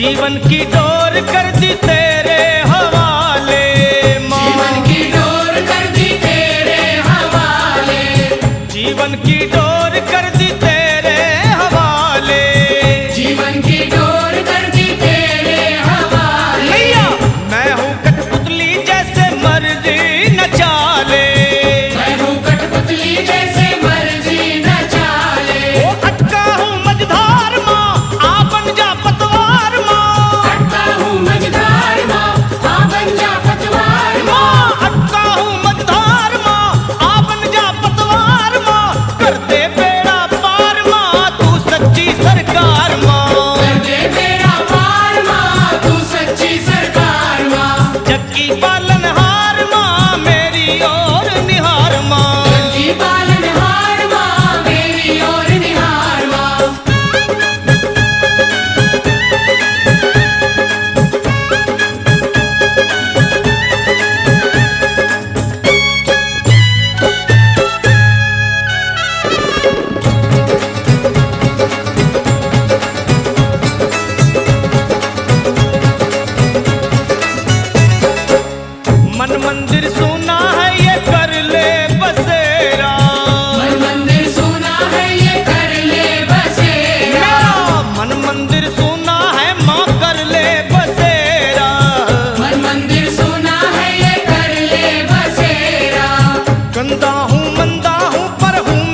जीवन की डोर कर दी तेरे हवाले माँ, जीवन की डोर कर दी तेरे हवाले, जीवन की डोर कर दी तेरे हवाले, जीवन की डोर कर दी तेरे हवाले। मैया मैं हूँ कठपुतली जैसे मर्जी न चाले, मैं हूँ कठपुतली जैसे मर्जी न चाले, ओ अटका हूँ मझधार माँ आ बन जा पतवार माँ, अटका हूँ मझधार माँ आ बन जा पतवार माँ, माँ अटका हूँ मझधार माँ आ बन जा पतवार माँ, कर दे बेड़ा पार माँ तू सच्ची सरकार माँ, कर दे बेड़ा पार माँ तू सच्ची सरकार माँ, जग की पालनहार माँ मेरी ओर निहार माँ, की पालनहार माँ मेरी ओर निहार माँ। मन मंदिर सुना है ये कर ले बसेरा, मन मंदिर सुना है ये कर ले बसेरा, मेरा मन मंदिर सुना है माँ कर ले बसेरा, मन मंदिर सुना है ये कर ले बसेरा, गंदा हूँ मंदा हूँ पर हूँ